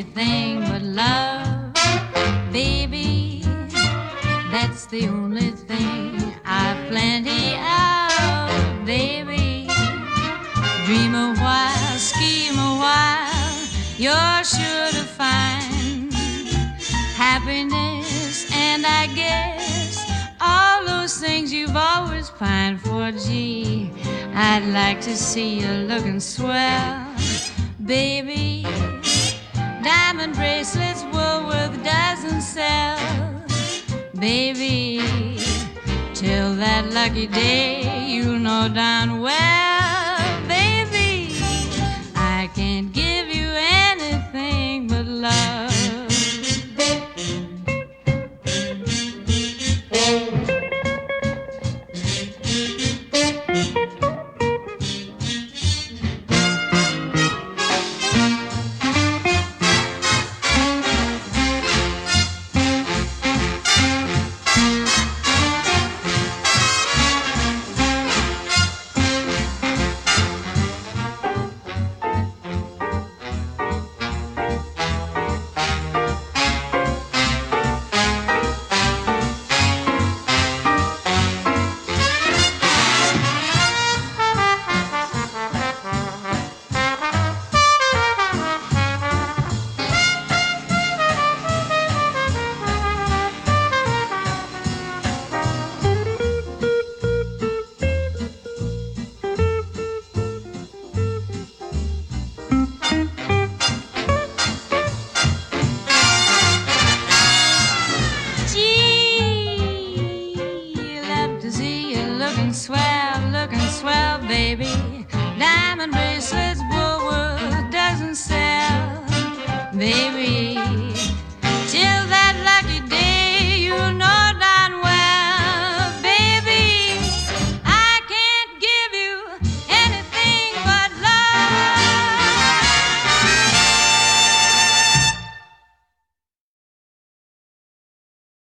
anything but love, baby. That's the only thing I've plenty of, baby. Dream a while, scheme a while, you're sure to find happiness, and I guess all those things you've always pined for. Gee, I'd like to see you looking swell, baby. Diamond bracelets Woolworth doesn't sell, baby. Till that lucky day you'll know darn well, baby, I can't give you anything but love. Looking swell, baby. Diamond bracelets